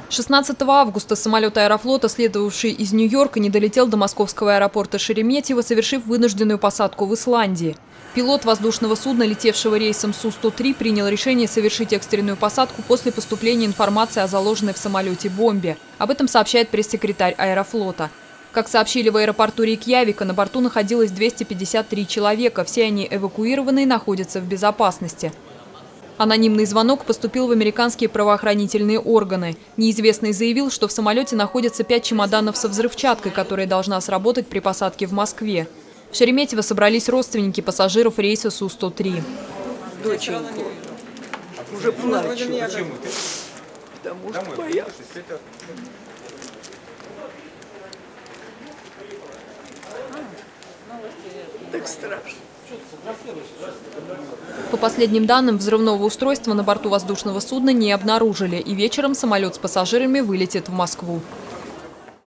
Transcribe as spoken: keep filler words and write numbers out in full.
шестнадцатого августа самолет Аэрофлота, следовавший из Нью-Йорка, не долетел до московского аэропорта Шереметьево, совершив вынужденную посадку в Исландии. Пилот воздушного судна, летевшего рейсом Су сто три, принял решение совершить экстренную посадку после поступления информации о заложенной в самолете бомбе. Об этом сообщает пресс-секретарь Аэрофлота. Как сообщили в аэропорту Рейкьявика, на борту находилось двести пятьдесят три человека. Все они эвакуированы и находятся в безопасности. Анонимный звонок поступил в американские правоохранительные органы. Неизвестный заявил, что в самолете находятся пять чемоданов со взрывчаткой, которая должна сработать при посадке в Москве. В Шереметьево собрались родственники пассажиров рейса Су сто три. Доченьку уже плачу. Потому что боялась. Так страшно. По последним данным, взрывного устройства на борту воздушного судна не обнаружили, и вечером самолет с пассажирами вылетит в Москву.